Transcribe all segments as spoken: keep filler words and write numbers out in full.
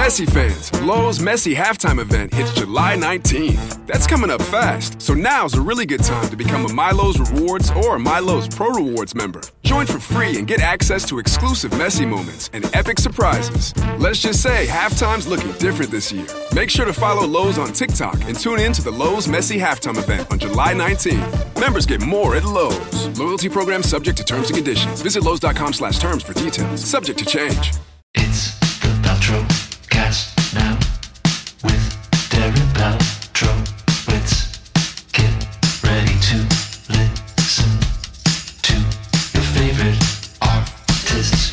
Messi fans, Lowe's Messi halftime event hits July nineteenth. That's coming up fast, so now's a really good time to become a MyLowe's Rewards or MyLowe's Pro Rewards member. Join for free and get access to exclusive Messi moments and epic surprises. Let's just say halftime's looking different this year. Make sure to follow Lowe's on TikTok and tune in to the Lowe's Messi halftime event on July nineteenth. Members get more at Lowe's. Loyalty program subject to terms and conditions. Visit Lowe's.com slash terms for details. Subject to change. It's the Paltrow cast now with Darren Paltrowitz. Get ready to listen to your favorite artists.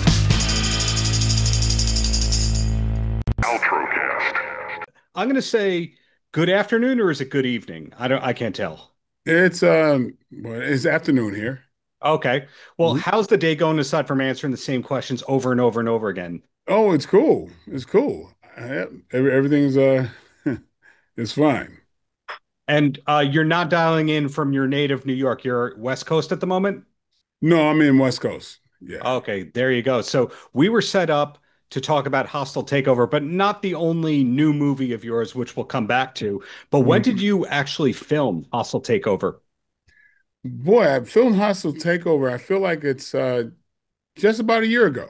Paltrowcast. I'm going to say good afternoon, or is it good evening? I don't. I can't tell. It's um, well, it's afternoon here. Okay. Well, Mhm. how's the day going aside from answering the same questions over and over and over again? Oh, it's cool. It's cool. I, every, everything's uh, it's fine. And uh, you're not dialing in from your native New York. You're West Coast at the moment? No, I'm in West Coast. Yeah. Okay, there you go. So we were set up to talk about Hostile Takeover, but not the only new movie of yours, which we'll come back to. But when did you actually film Hostile Takeover? Boy, I filmed Hostile Takeover. I feel like it's uh, just about a year ago.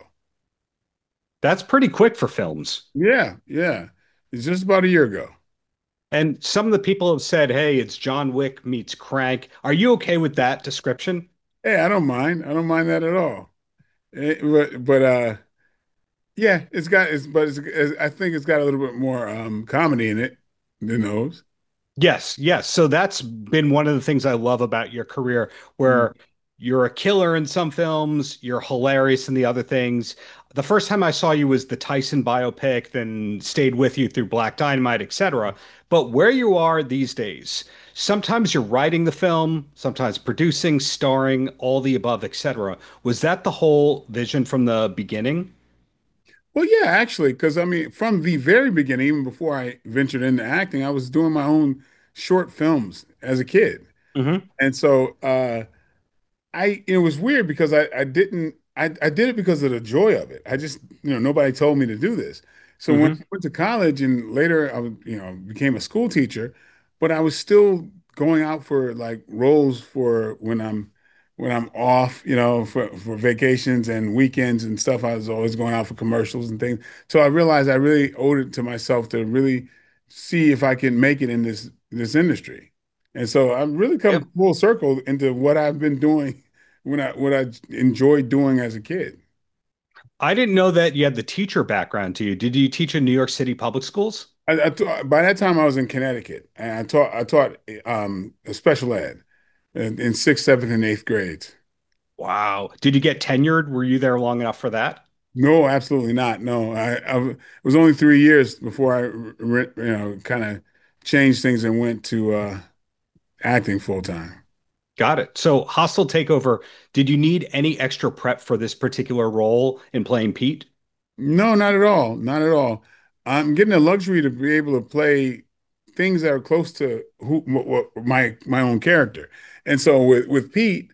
That's pretty quick for films. Yeah, yeah. It's just about a year ago. And some of the people have said, hey, it's John Wick meets Crank. Are you okay with that description? Hey, I don't mind. I don't mind that at all. Eh, but, but uh, yeah, it's got it's but it's, it's I think it's got a little bit more um comedy in it than those. Yes, yes. So that's been one of the things I love about your career, where you're a killer in some films, you're hilarious in the other things. The first time I saw you was the Tyson biopic, then stayed with you through Black Dynamite, et cetera. But where you are these days, sometimes you're writing the film, sometimes producing, starring, all the above, et cetera. Was that the whole vision from the beginning? Well, yeah, actually, because I mean, from the very beginning, even before I ventured into acting, I was doing my own short films as a kid. Mm-hmm. And so uh, I it was weird because I, I didn't I, I did it because of the joy of it. I just, you know, nobody told me to do this. So when Mm-hmm. I went to college and later I was, you know, became a school teacher, but I was still going out for like roles for when I'm when I'm off, you know, for, for vacations and weekends and stuff. I was always going out for commercials and things. So I realized I really owed it to myself to really see if I can make it in this this industry. And so I've really Yep. come full circle into what I've been doing when I what I enjoyed doing as a kid. I didn't know that you had the teacher background to you. Did you teach in New York City public schools? I, I taught, by that time I was in Connecticut and I taught I taught um, special ed in, in sixth, seventh, and eighth grades. Wow. Did you get tenured? Were you there long enough for that? No, absolutely not. No, I, I it was only three years before I, re- you know, kind of changed things and went to uh, acting full time. Got it. So, Hostile Takeover, did you need any extra prep for this particular role in playing Pete? No, not at all. Not at all. I'm getting the luxury to be able to play things that are close to who what, what, my my own character. And so with with Pete,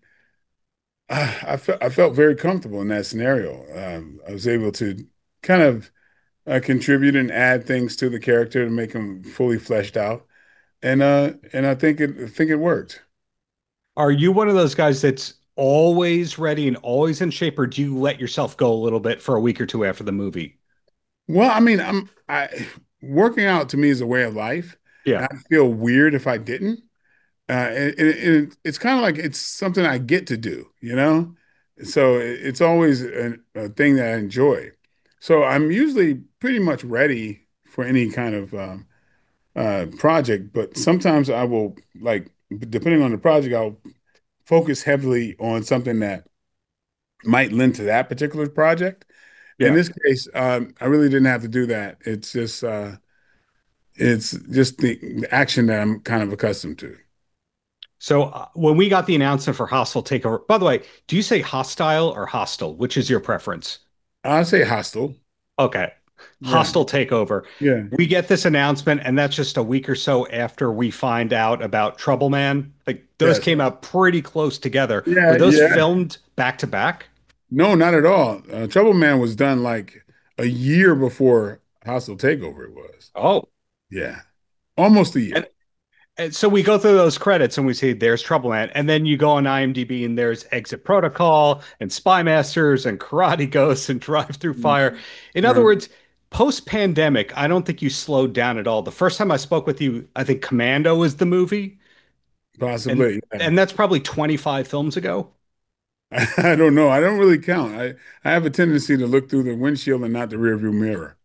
uh, I felt I felt very comfortable in that scenario. Um, I was able to kind of uh, contribute and add things to the character to make him fully fleshed out. And uh, and I think it I think it worked. Are you one of those guys that's always ready and always in shape, or do you let yourself go a little bit for a week or two after the movie? Well, I mean, I'm I working out to me is a way of life. Yeah. And I feel weird if I didn't. Uh, and, and it, it's kind of like it's something I get to do, you know? So it, it's always a, a thing that I enjoy. So I'm usually pretty much ready for any kind of um, uh, project, but sometimes I will, like, depending on the project, I'll focus heavily on something that might lend to that particular project. In Yeah. this case, um, I really didn't have to do that. It's just uh, it's just the, the action that I'm kind of accustomed to. So, uh, when we got the announcement for Hostile Takeover, by the way, do you say hostile or hostile? Which is your preference? I say hostile. Okay. Yeah, Hostile Takeover. yeah, We get this announcement, and that's just a week or so after we find out about Trouble Man. Like, those yes, came out pretty close together. yeah, Were those yeah. filmed back to back? No, not at all. Uh, Trouble Man was done like a year before Hostile Takeover it was. Oh, Yeah, almost a and, year. and so we go through those credits and we see there's Trouble Man, and then you go on IMDb and there's Exit Protocol and Spy Masters and Karate Ghosts and Drive Through Fire. In other Right. words, post-pandemic, I don't think you slowed down at all. The first time I spoke with you, I think Commando was the movie, and Possibly. Yeah. and that's probably twenty-five films ago. I don't know. I don't really count. I, I have a tendency to look through the windshield and not the rearview mirror.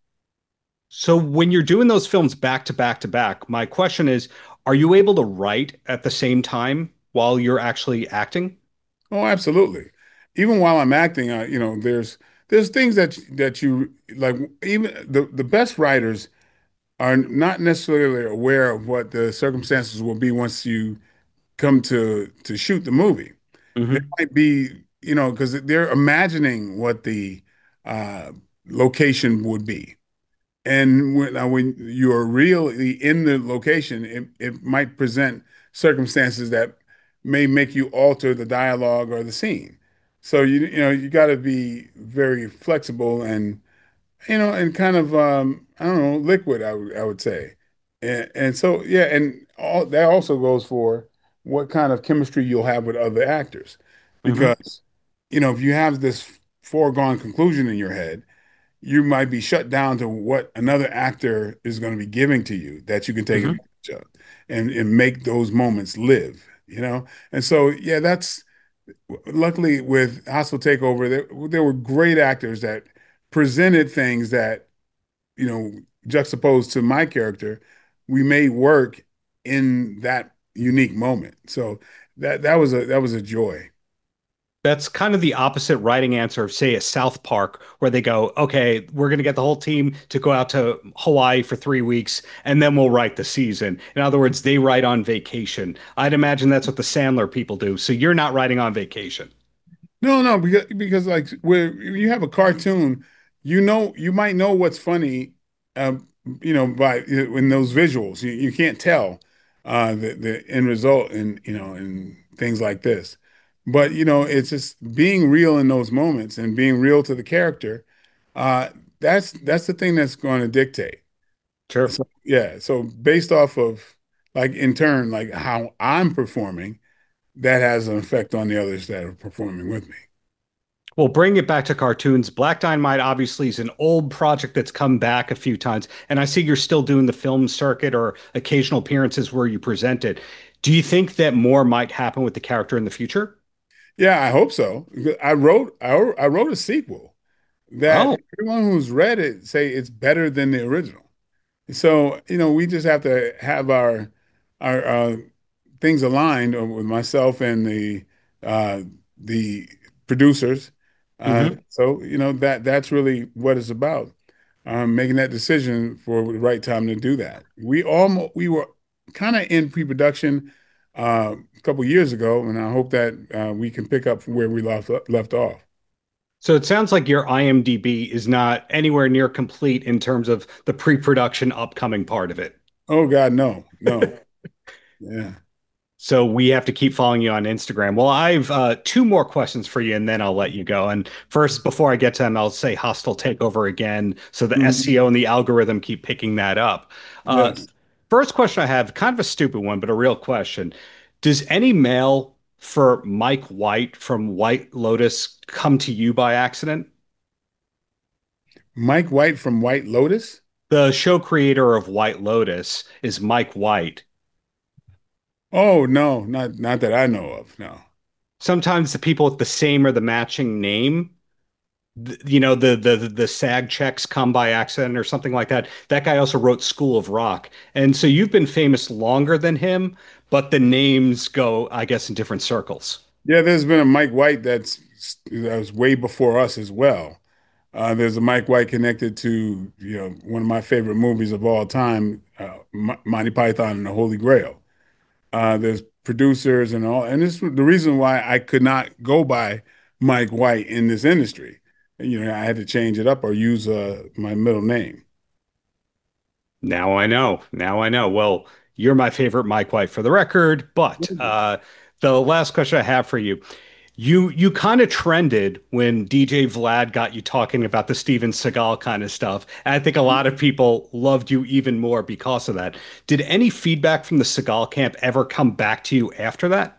So when you're doing those films back to back to back, my question is, are you able to write at the same time while you're actually acting? Oh, absolutely. Even while I'm acting, uh, you know, there's there's things that that you like. Even the the best writers are not necessarily aware of what the circumstances will be once you come to to shoot the movie. They Hmm. might be, you know, because they're imagining what the uh, location would be. And when, uh, when you're really in the location, it, it might present circumstances that may make you alter the dialogue or the scene. So you you know you got to be very flexible and you know and kind of um, I don't know liquid I would I would say, and and so yeah, and all that also goes for what kind of chemistry you'll have with other actors, Hmm. because you know if you have this foregone conclusion in your head you might be shut down to what another actor is going to be giving to you that you can take Hmm. advantage of and, and make those moments live, you know? And so, yeah, that's luckily with Hostile Takeover, there, there were great actors that presented things that, you know, juxtaposed to my character, we made work in that unique moment. So that that was a that was a joy. That's kind of the opposite writing answer of, say, a South Park, where they go, okay, we're going to get the whole team to go out to Hawaii for three weeks, and then we'll write the season. In other words, they write on vacation. I'd imagine that's what the Sandler people do. So you're not writing on vacation. No, no, because because like where you have a cartoon, you know, you might know what's funny, uh, you know, by in those visuals. You you can't tell uh, the the end result in you know in things like this, but you know, it's just being real in those moments and being real to the character. Uh, that's that's the thing that's going to dictate. Sure. So yeah, so based off of like in turn, like how I'm performing, that has an effect on the others that are performing with me. Well, bring it back to cartoons. Black Dynamite obviously is an old project that's come back a few times, and I see you're still doing the film circuit or occasional appearances where you present it. Do you think that more might happen with the character in the future? Yeah, I hope so. I wrote I, I wrote a sequel that Oh, everyone who's read it say it's better than the original. So, you know, we just have to have our our uh, things aligned with myself and the uh, the producers. Uh, hmm. so, you know, that that's really what it's about. Um, making that decision for the right time to do that. We almost we were kind of in pre-production uh, a couple years ago, and I hope that uh, we can pick up from where we left left off. So it sounds like your IMDb is not anywhere near complete in terms of the pre-production upcoming part of it. Oh God, no, no, yeah. So we have to keep following you on Instagram. Well, I've uh, two more questions for you, and then I'll let you go. And first, before I get to them, I'll say hostile takeover again, so the Mhm. S E O and the algorithm keep picking that up. Uh, Yes. First question I have, kind of a stupid one, but a real question. Does any mail for Mike White from White Lotus come to you by accident? Mike White from White Lotus. The show creator of White Lotus is Mike White. Oh no, not not that I know of. No. Sometimes the people with the same or the matching name, th- you know, the the the SAG checks come by accident or something like that. That guy also wrote School of Rock, and so you've been famous longer than him, but the names go, I guess, in different circles. Yeah, there's been a Mike White that's that was way before us as well. Uh, there's a Mike White connected to you know one of my favorite movies of all time, uh, Mo- Monty Python and the Holy Grail. Uh, there's producers and all, and this is the reason why I could not go by Mike White in this industry. You know, I had to change it up or use uh, my middle name. Now I know. Now I know. Well, you're my favorite Mike White for the record, but uh, the last question I have for you. You you kind of trended when D J Vlad got you talking about the Steven Seagal kind of stuff. And I think a lot of people loved you even more because of that. Did any feedback from the Seagal camp ever come back to you after that?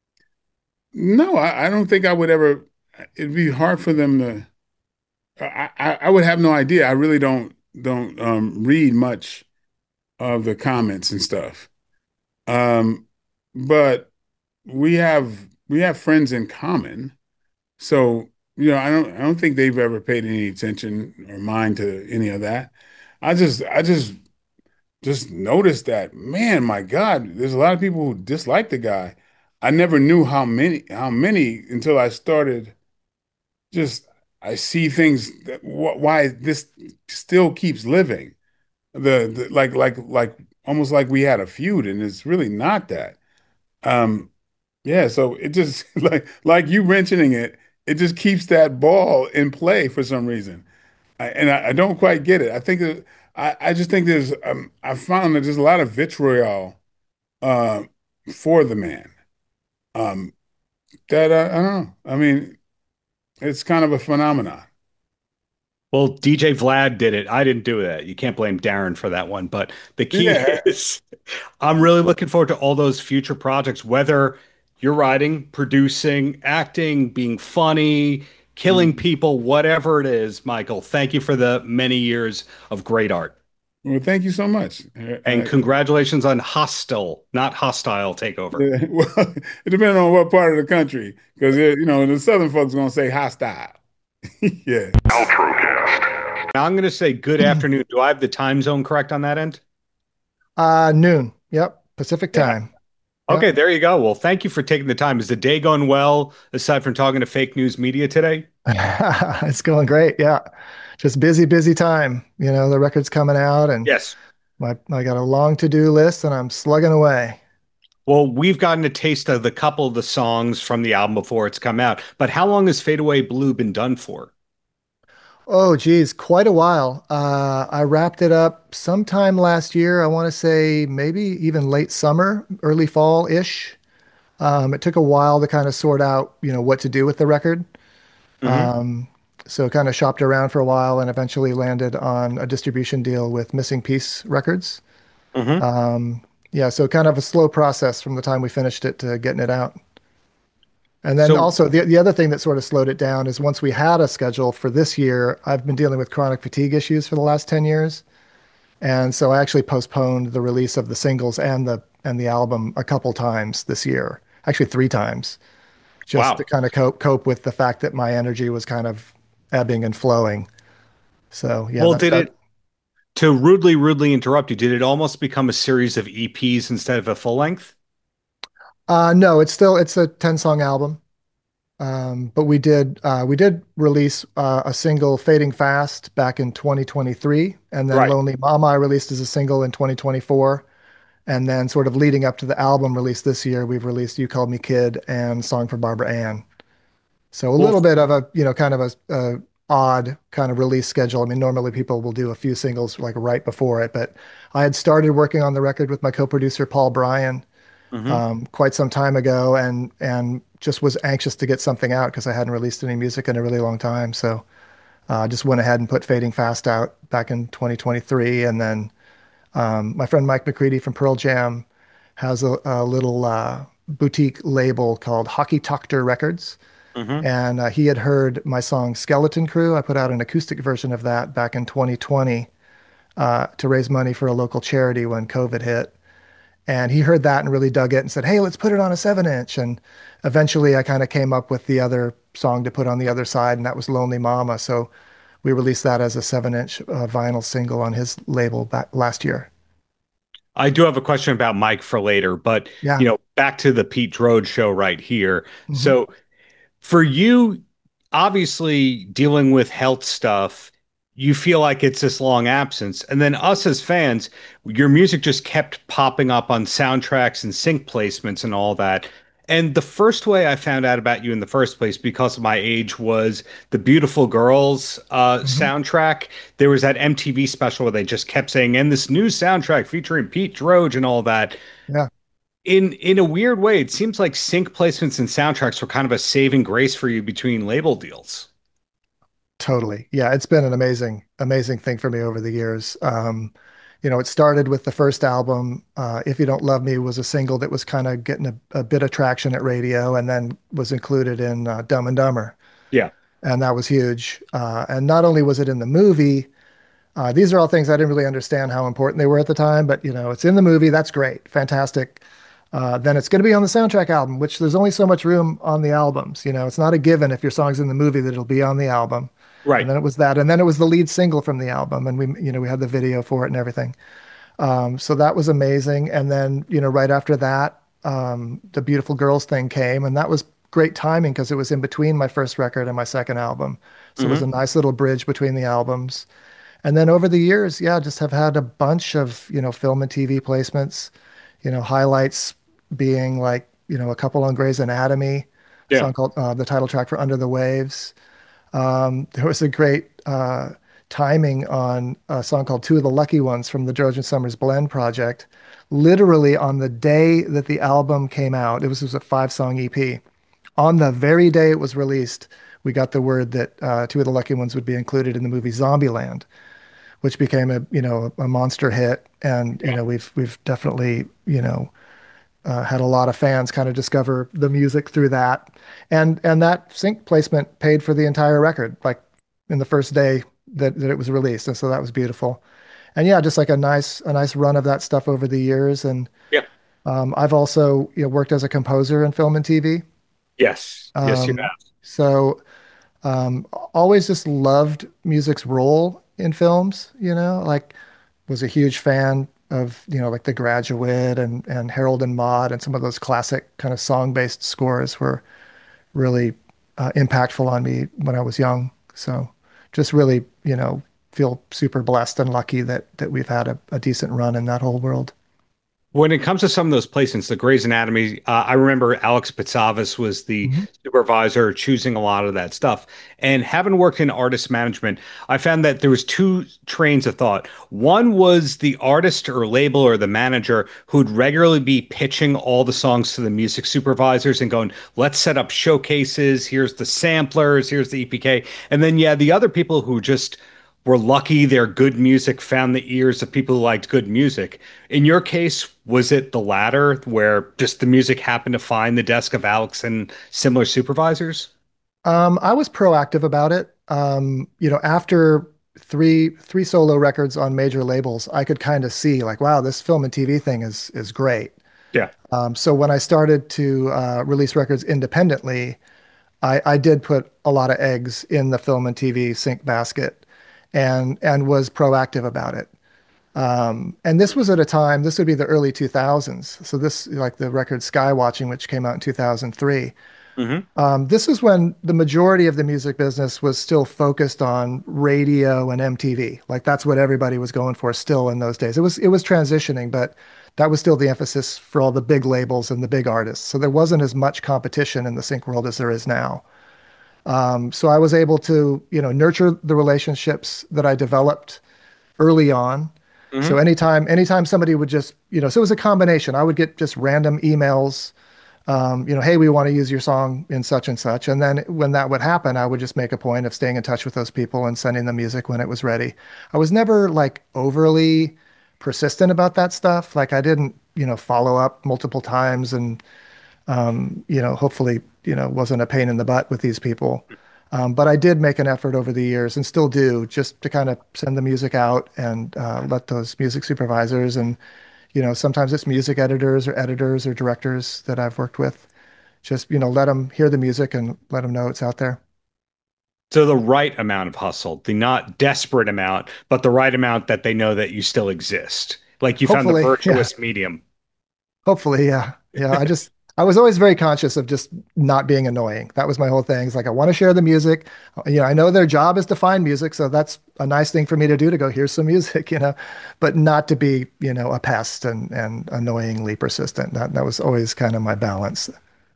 No, I, I don't think I would ever. It'd be hard for them to. I, I, I would have no idea. I really don't don't um, read much of the comments and stuff. Um, but we have we have friends in common, so you know I don't I don't think they've ever paid any attention or mind to any of that. I just I just just noticed that, man, my God, there's a lot of people who dislike the guy. I never knew how many how many until I started just I see things that wh why this still keeps living. The, the like like like almost like we had a feud, and it's really not that. Um, yeah, so it just like like you mentioning it, it just keeps that ball in play for some reason. I, and I, I don't quite get it. I think that, I I just think there's um, I found that there's a lot of vitriol uh, for the man. Um, that uh, I don't know. I mean, it's kind of a phenomenon. Well, D J Vlad did it. I didn't do that. You can't blame Darren for that one. But the key Yeah. is, I'm really looking forward to all those future projects, whether you're writing, producing, acting, being funny, killing Mm. people, whatever it is. Michael, thank you for the many years of great art. Well, thank you so much. Uh, And uh, congratulations on Hostile, not Hostile Takeover. yeah, well, it depends on what part of the country, because you know the southern folks are gonna say hostile. Yeah. Now I'm going to say good afternoon. Do I have the time zone correct on that end? Uh, noon. Yep. Pacific Yeah. time. Okay, Yep. there you go. Well, thank you for taking the time. Is the day going well, aside from talking to fake news media today? It's going great. Yeah. Just busy, busy time. You know, the record's coming out and Yes. my, I got a long to-do list and I'm slugging away. Well, we've gotten a taste of the couple of the songs from the album before it's come out. But how long has Fade Away Blue been done for? Oh, geez, quite a while. Uh, I wrapped it up sometime last year. I want to say maybe even late summer, early fall-ish. Um, it took a while to kind of sort out, you know, what to do with the record. Hmm. Um, so kind of shopped around for a while and eventually landed on a distribution deal with Missing Piece Records. Hmm. Um, yeah, so kind of a slow process from the time we finished it to getting it out. And then So, also the the other thing that sort of slowed it down is once we had a schedule for this year, I've been dealing with chronic fatigue issues for the last ten years. And so I actually postponed the release of the singles and the and the album a couple times this year. Actually three times, just to wow. kind of cope cope with the fact that my energy was kind of ebbing and flowing. So yeah, Well, that did that it, to rudely, rudely interrupt you, did it almost become a series of E Ps instead of a full length? uh no, it's still it's a ten song album. Um, but we did uh, we did release uh, a single, "Fading Fast," back in twenty twenty-three, and then Right. "Lonely Mama" I released as a single in twenty twenty-four, and then sort of leading up to the album release this year, we've released "You Called Me Kid" and "Song for Barbara Ann." So a Well, little bit of a you know kind of a, a odd kind of release schedule. I mean, normally people will do a few singles like right before it, but I had started working on the record with my co-producer Paul Bryan hmm. um, quite some time ago, and and just was anxious to get something out because I hadn't released any music in a really long time. So uh, I just went ahead and put Fading Fast out back in twenty twenty-three, and then um, my friend Mike McCready from Pearl Jam has a, a little uh, boutique label called Hockey Toctor Records, Hmm. and uh, he had heard my song Skeleton Crew. I put out an acoustic version of that back in twenty twenty uh, to raise money for a local charity when COVID hit. And he heard that and really dug it and said, "Hey, let's put it on a seven inch." And eventually I kind of came up with the other song to put on the other side, and that was "Lonely Mama." So we released that as a seven inch uh, vinyl single on his label back last year. I do have a question about Mike for later, but Yeah. you know, back to the Pete Drode show right here. Hmm. So for you, obviously dealing with health stuff, you feel like it's this long absence. And then us as fans, your music just kept popping up on soundtracks and sync placements and all that. And the first way I found out about you in the first place, because of my age, was the Beautiful Girls uh, Hmm. soundtrack. There was that M T V special where they just kept saying, and this new soundtrack featuring Pete Droge and all that. Yeah. in in a weird way, it seems like sync placements and soundtracks were kind of a saving grace for you between label deals. Totally. Yeah, it's been an amazing, amazing thing for me over the years. Um, you know, it started with the first album. Uh, If You Don't Love Me was a single that was kind of getting a, a bit of traction at radio and then was included in uh, Dumb and Dumber. Yeah. And that was huge. Uh, and not only was it in the movie, uh, these are all things I didn't really understand how important they were at the time, but you know, it's in the movie. That's great. Fantastic. Uh, then it's going to be on the soundtrack album, which there's only so much room on the albums. You know, it's not a given if your song's in the movie that it'll be on the album. And Right. then it was that, and then it was the lead single from the album, and we, you know, we had the video for it and everything. Um, so that was amazing. And then, you know, right after that, um, the Beautiful Girls thing came, and that was great timing because it was in between my first record and my second album. So it was a Hmm. nice little bridge between the albums. And then over the years, yeah, just have had a bunch of, you know, film and T V placements, you know, highlights being like, you know, a couple on Grey's Anatomy, a Yeah. song called uh, the title track for Under the Waves. Um, there was a great uh, timing on a song called Two of the Lucky Ones from the Georgian Summers Blend project. Literally on the day that the album came out, it was, it was a five song E P. On the very day it was released, we got the word that uh, Two of the Lucky Ones would be included in the movie Zombieland, which became a you know a monster hit. And you Yeah. know we've we've definitely you know uh, had a lot of fans kind of discover the music through that, and and that sync placement paid for the entire record, like in the first day that that it was released, and so that was beautiful. And yeah, just like a nice a nice run of that stuff over the years, and Yeah. um, I've also you know worked as a composer in film and T V. Yes. Yes, you Um, have. so um, always just loved music's role in films, you know, like was a huge fan of, you know, like The Graduate and, and Harold and Maude and some of those classic kind of song-based scores were really uh, impactful on me when I was young. So just really, you know, feel super blessed and lucky that that we've had a, a decent run in that whole world. When it comes to some of those placements, the Grey's Anatomy, uh, I remember Alex Pitzavas was the Mhm. supervisor choosing a lot of that stuff. And having worked in artist management, I found that there was two trains of thought. One was the artist or label or the manager who'd regularly be pitching all the songs to the music supervisors and going, let's set up showcases. Here's the samplers. Here's the E P K. And then, yeah, the other people who just were lucky their good music found the ears of people who liked good music. In your case, was it the latter, where just the music happened to find the desk of Alex and similar supervisors? Um, I was proactive about it. Um, you know, after three three solo records on major labels, I could kind of see like, wow, this film and T V thing is is great. Yeah. Um, so when I started to uh, release records independently, I, I did put a lot of eggs in the film and T V sync basket, and and was proactive about it. Um, and this was at a time, this would be the early two thousands. So this, like the record Skywatching, which came out in two thousand three. Hmm. Um, this is when the majority of the music business was still focused on radio and M T V. Like that's what everybody was going for still in those days. It was it was transitioning, but that was still the emphasis for all the big labels and the big artists. So there wasn't as much competition in the sync world as there is now. Um, so I was able to, you know, nurture the relationships that I developed early on. So Hmm. anytime anytime somebody would just, you know, so it was a combination. I would get just random emails, um, you know, hey, we want to use your song in such and such. And then when that would happen, I would just make a point of staying in touch with those people and sending them music when it was ready. I was never like overly persistent about that stuff. Like I didn't, you know, follow up multiple times and, um, you know, hopefully, you know, wasn't a pain in the butt with these people. Um, but I did make an effort over the years and still do just to kind of send the music out and uh, let those music supervisors and, you know, sometimes it's music editors or editors or directors that I've worked with. Just, you know, let them hear the music and let them know it's out there. So the right amount of hustle, the not desperate amount, but the right amount that they know that you still exist. Like you found the Hopefully, yeah. virtuous medium. Hopefully, yeah. Yeah, I just I was always very conscious of just not being annoying. That was my whole thing. It's like I want to share the music. You know, I know their job is to find music, so that's a nice thing for me to do to go, here's some music, you know, but not to be, you know, a pest and and annoyingly persistent. That that was always kind of my balance.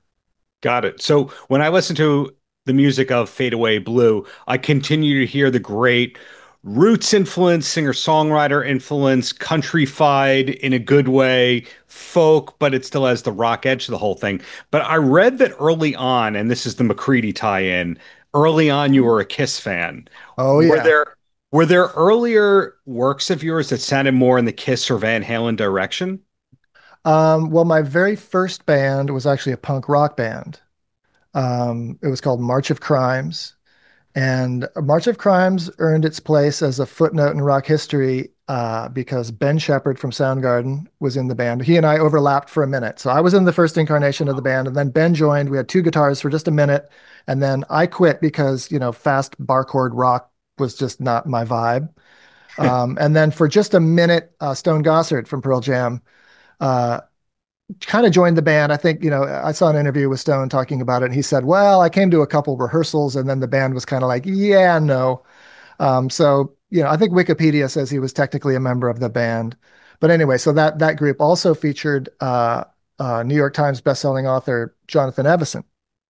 Got it. So when I listen to the music of Fade Away Blue, I continue to hear the great roots influence, singer-songwriter influence, countryfied in a good way, folk, but it still has the rock edge to the whole thing. But I read that early on, and this is the McCready tie-in, early on you were a Kiss fan. Oh Were yeah. there were there earlier works of yours that sounded more in the Kiss or Van Halen direction? Um, well, my very first band was actually a punk rock band. Um, it was called March of Crimes. And March of Crimes earned its place as a footnote in rock history uh, because Ben Shepherd from Soundgarden was in the band. He and I overlapped for a minute. So I was in the first incarnation of the band, and then Ben joined. We had two guitars for just a minute, and then I quit because, you know, fast bar chord rock was just not my vibe. Um, and then for just a minute, uh, Stone Gossard from Pearl Jam uh, kind of joined the band. I think, you know, I saw an interview with Stone talking about it, and he said, well, I came to a couple rehearsals, and then the band was kind of like, yeah, no. Um, so, you know, I think Wikipedia says he was technically a member of the band. But anyway, so that that group also featured uh, uh, New York Times bestselling author Jonathan Evison.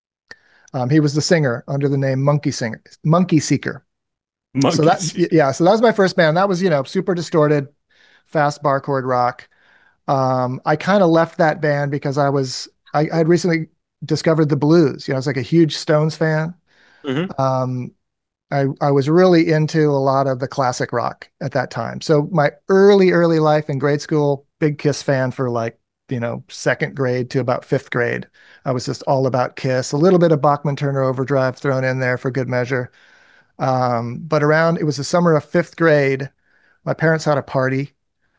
Um, he was the singer under the name Monkey Singer, Monkey Seeker. So that, Monkeys. yeah, so that was my first band. That was, you know, super distorted, fast bar chord rock. Um, I kind of left that band because I was I, I had recently discovered the blues. You know, I was like a huge Stones fan. Hmm. Um, I I was really into a lot of the classic rock at that time. So my early early life in grade school, big Kiss fan for like, you know, second grade to about fifth grade. I was just all about Kiss. A little bit of Bachman Turner Overdrive thrown in there for good measure. Um, but around it was the summer of fifth grade. My parents had a party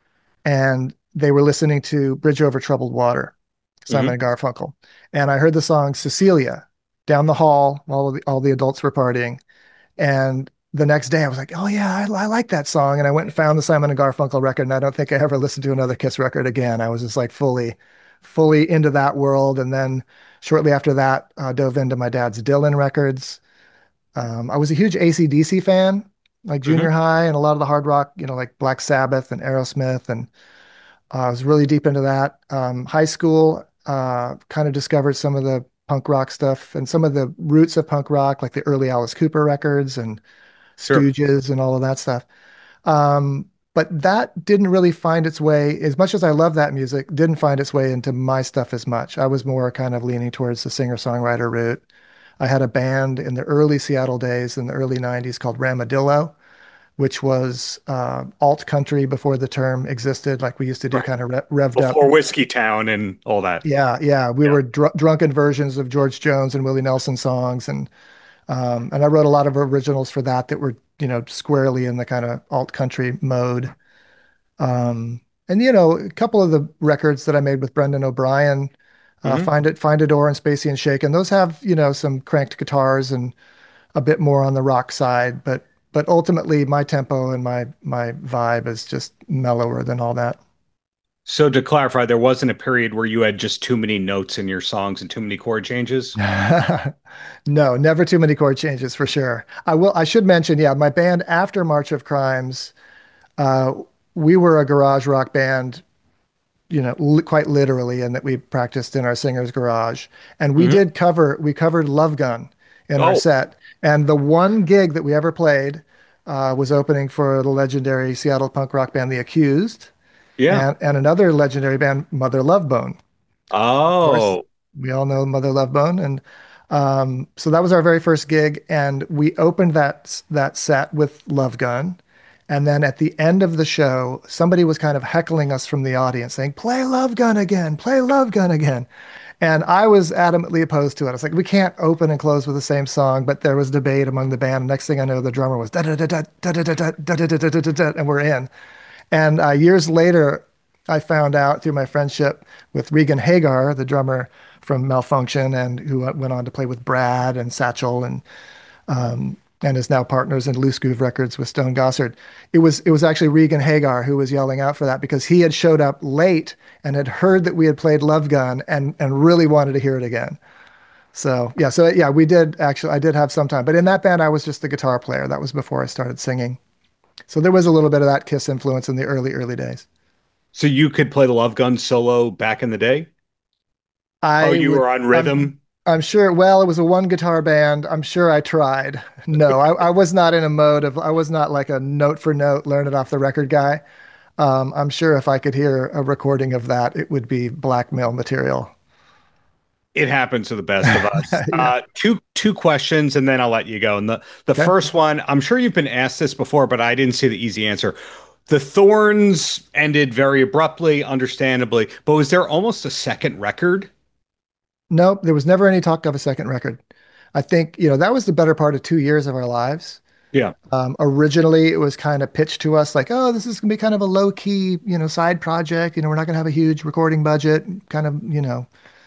and they were listening to Bridge Over Troubled Water, Simon Hmm. and Garfunkel. And I heard the song Cecilia down the hall while all the, all the adults were partying. And the next day I was like, oh yeah, I, I like that song. And I went and found the Simon and Garfunkel record. And I don't think I ever listened to another Kiss record again. I was just like fully, fully into that world. And then shortly after that, uh, dove into my dad's Dylan records. Um, I was a huge A C D C fan, like junior Hmm. high, and a lot of the hard rock, you know, like Black Sabbath and Aerosmith, and uh, I was really deep into that. Um, high school, uh, kind of discovered some of the punk rock stuff and some of the roots of punk rock, like the early Alice Cooper records and Sure. Stooges and all of that stuff. Um, but that didn't really find its way, as much as I love that music, didn't find its way into my stuff as much. I was more kind of leaning towards the singer-songwriter route. I had a band in the early Seattle days in the early nineties called Ramadillo, which was uh, alt country before the term existed. Like we used to do Right. kind of re revved up. Before Whiskey Town and all that. Yeah, yeah. We Yeah. were dr drunken versions of George Jones and Willie Nelson songs, and um, and I wrote a lot of originals for that that were, you know, squarely in the kind of alt country mode. Um, and you know, a couple of the records that I made with Brendan O'Brien, uh, Hmm. Find It, Find a Door, and Spacey and Shaken. Those have, you know, some cranked guitars and a bit more on the rock side, but but ultimately my tempo and my my vibe is just mellower than all that. So to clarify, there wasn't a period where you had just too many notes in your songs and too many chord changes? No, never too many chord changes for sure. I will I should mention, yeah, my band after March of Crimes, uh, we were a garage rock band, you know, li quite literally, and that we practiced in our singer's garage. And we Hmm. did cover, we covered Love Gun in our Oh, set. And the one gig that we ever played uh, was opening for the legendary Seattle punk rock band The Accused yeah. and, and another legendary band, Mother Love Bone. Of course, Oh. we all know Mother Love Bone. And um, so that was our very first gig. And we opened that, that set with Love Gun. And then at the end of the show, somebody was kind of heckling us from the audience saying, play Love Gun again, play Love Gun again. And I was adamantly opposed to it. I was like, we can't open and close with the same song, but there was debate among the band. Next thing I know, the drummer was da da da da da da da da da da da da da da, and we're in. And uh, years later, I found out through my friendship with Regan Hagar, the drummer from Malfunction, and who went on to play with Brad and Satchel and and is now partners in Loose Groove Records with Stone Gossard. It was it was actually Regan Hagar who was yelling out for that because he had showed up late and had heard that we had played Love Gun and and really wanted to hear it again. So yeah, so yeah, we did actually. I did have some time, but in that band, I was just the guitar player. That was before I started singing. So there was a little bit of that Kiss influence in the early early days. So you could play the Love Gun solo back in the day? Oh, I you would. were on I'm rhythm? I'm sure, well, it was a one guitar band. I'm sure I tried. No, I, I was not in a mode of, I was not like a note for note, learn it off the record guy. Um, I'm sure if I could hear a recording of that, it would be blackmail material. It happens to the best of us. Yeah. Uh, two two questions, and then I'll let you go. And the the Okay. first one, I'm sure you've been asked this before, but I didn't see the easy answer. The Thorns ended very abruptly, understandably, but was there almost a second record? Nope, there was never any talk of a second record. I think, you know, that was the better part of two years of our lives. Yeah. Um, originally, it was kind of pitched to us like, oh, this is going to be kind of a low key, you know, side project. You know, we're not going to have a huge recording budget, kind of, you know,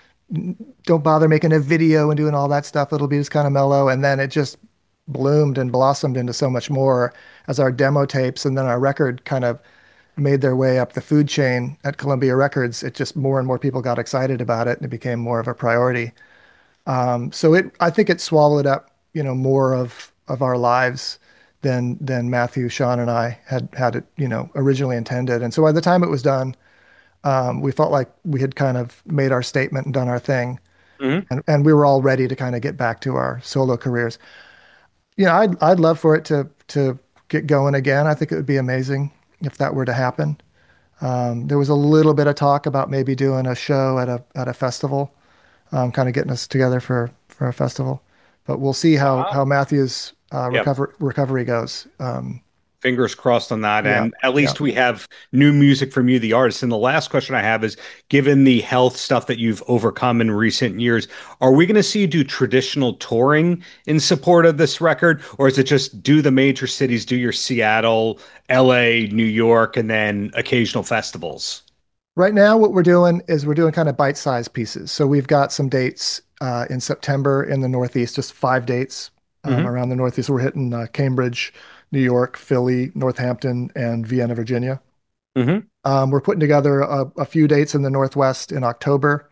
don't bother making a video and doing all that stuff. It'll be just kind of mellow. And then it just bloomed and blossomed into so much more as our demo tapes and then our record kind of made their way up the food chain at Columbia Records. It just more and more people got excited about it and it became more of a priority. Um, so it, I think it swallowed up, you know, more of of our lives than than Matthew, Sean, and I had had it, you know, originally intended. And so by the time it was done, um, we felt like we had kind of made our statement and done our thing, Hmm. and and we were all ready to kind of get back to our solo careers. You know, I'd I'd love for it to to get going again. I think it would be amazing if that were to happen. Um, there was a little bit of talk about maybe doing a show at a at a festival, um, kind of getting us together for for a festival. But we'll see how how Matthew's uh, Yep. recover recovery goes. Um, Fingers crossed on that. yeah, And at yeah. least we have new music from you, the artist. And the last question I have is, given the health stuff that you've overcome in recent years, are we going to see you do traditional touring in support of this record? Or is it just do the major cities, do your Seattle, L A, New York, and then occasional festivals? Right now, what we're doing is we're doing kind of bite-sized pieces. So we've got some dates uh, in September in the Northeast, just five dates um, Hmm. around the Northeast. So we're hitting uh, Cambridge, New York, Philly, Northampton, and Vienna, Virginia. Hmm. Um, we're putting together a, a few dates in the Northwest in October.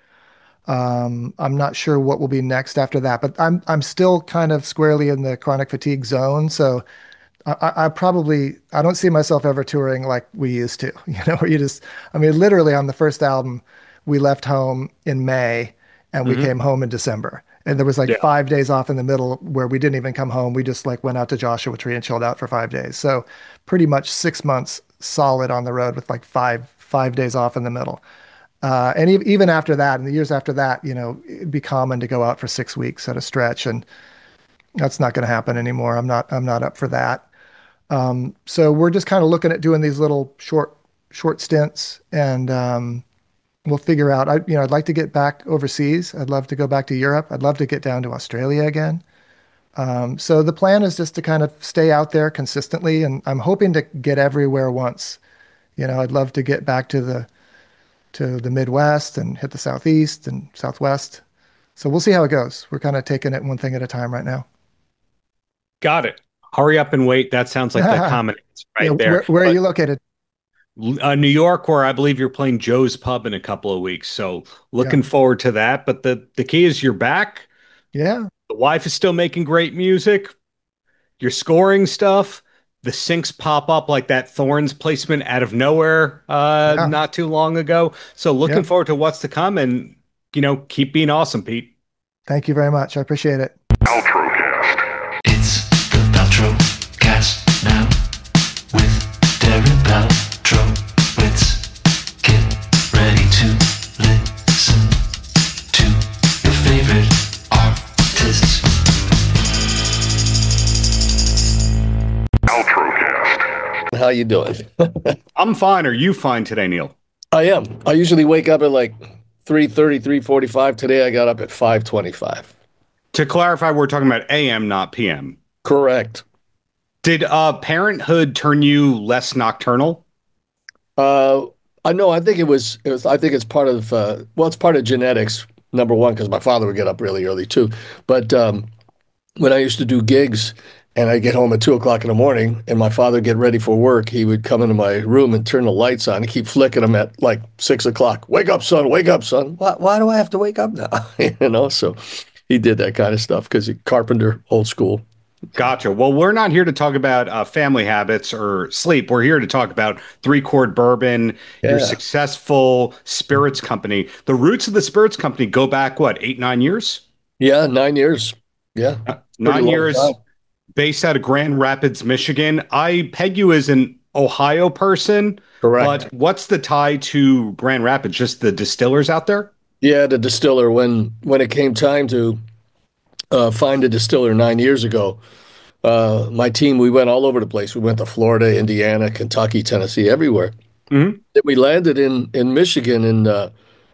Um, I'm not sure what will be next after that, but I'm I'm still kind of squarely in the chronic fatigue zone. So I, I probably I don't see myself ever touring like we used to. You know, where you just I mean, literally on the first album, we left home in May and we Hmm. came home in December. And there was like Yeah. five days off in the middle where we didn't even come home. We just like went out to Joshua Tree and chilled out for five days. So pretty much six months solid on the road with like five five days off in the middle. Uh, and e even after that, in the years after that, you know, it'd be common to go out for six weeks at a stretch, and that's not going to happen anymore. I'm not I'm not up for that. Um, so we're just kind of looking at doing these little short short stints, and um, we'll figure out. I you know I'd like to get back overseas. I'd love to go back to Europe. I'd love to get down to Australia again. Um, so the plan is just to kind of stay out there consistently, and I'm hoping to get everywhere once. You know, I'd love to get back to the to the Midwest and hit the Southeast and Southwest. So we'll see how it goes. We're kind of taking it one thing at a time right now. Got it. Hurry up and wait. That sounds like the common answer Yeah, right where there. where are But you located? uh, New York, where I believe you're playing Joe's Pub in a couple of weeks. So Yeah. looking forward to that. But the, the key is you're back. Yeah. The wife is still making great music. You're scoring stuff. The syncs pop up like that Thorns placement out of nowhere uh, Yeah. not too long ago. So looking Yeah. forward to what's to come and, you know, keep being awesome, Pete. Thank you very much. I appreciate it. It's the Paltrow cast now with Darren Paltrowitz. Get ready to listen to your favorite artists. How you doing? I'm fine. Are you fine today, Neil? I am. I usually wake up at like three thirty, three forty-five. Today I got up at five twenty-five. To clarify, we're talking about A M, not P M. Correct. Did uh, parenthood turn you less nocturnal? Uh, I know. I think it was. It was. I think it's part of. Uh, well, it's part of genetics. Number one, because my father would get up really early too. But um, when I used to do gigs, and I get home at two o'clock in the morning, and my father would get ready for work, he would come into my room and turn the lights on and keep flicking them at like six o'clock. Wake up, son! Wake up, son! Why? Why do I have to wake up now? You know. So he did that kind of stuff because he carpenter, old school. Gotcha. Well, we're not here to talk about uh, family habits or sleep. We're here to talk about Three Chord Bourbon, your Yeah. successful spirits company. The roots of the spirits company go back, what, eight, nine years? Yeah, nine years. Yeah, Uh, pretty Nine long years, time. based out of Grand Rapids, Michigan. I peg you as an Ohio person, Correct. but what's the tie to Grand Rapids? Just the distillers out there? Yeah, the distiller. When when it came time to uh, find a distiller nine years ago, uh, my team we went all over the place. We went to Florida, Indiana, Kentucky, Tennessee, everywhere. Hmm. Then we landed in in Michigan, and uh,